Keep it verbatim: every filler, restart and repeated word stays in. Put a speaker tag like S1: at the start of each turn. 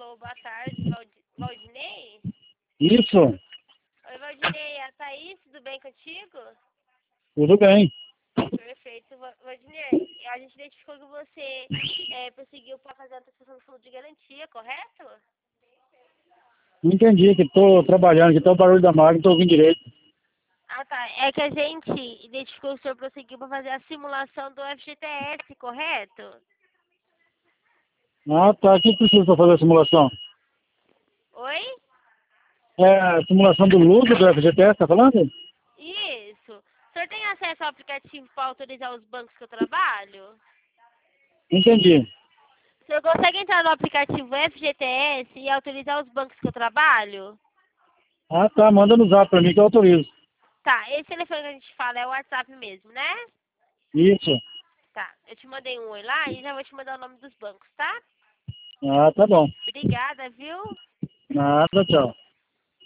S1: Alô, boa tarde, Valdi- Valdinei?
S2: Isso,
S1: Oi, Valdinei, é a Thaís, tudo bem contigo?
S2: tudo bem.
S1: Perfeito, Va- Valdinei. A gente identificou que você é, prosseguiu para fazer a antecipação do fundo de garantia, correto?
S2: Não entendi, que estou trabalhando, que está o barulho da máquina, não estou ouvindo direito.
S1: Ah, tá. É que a gente identificou que o senhor prosseguiu para fazer a simulação do F G T S, correto?
S2: Ah, tá, o que precisa para fazer a simulação?
S1: Oi?
S2: É a simulação do lucro do F G T S, tá falando?
S1: Isso. O senhor tem acesso ao aplicativo para autorizar os bancos que eu trabalho?
S2: Entendi.
S1: O senhor consegue entrar no aplicativo F G T S e autorizar os bancos que eu trabalho?
S2: Ah, tá, manda no zap para mim que eu autorizo.
S1: Tá, esse telefone que a gente fala é o WhatsApp mesmo, né?
S2: Isso.
S1: Tá, eu te mandei um oi lá e já vou te mandar o nome dos bancos, tá?
S2: Ah, tá bom.
S1: Obrigada, viu?
S2: Nada, tchau.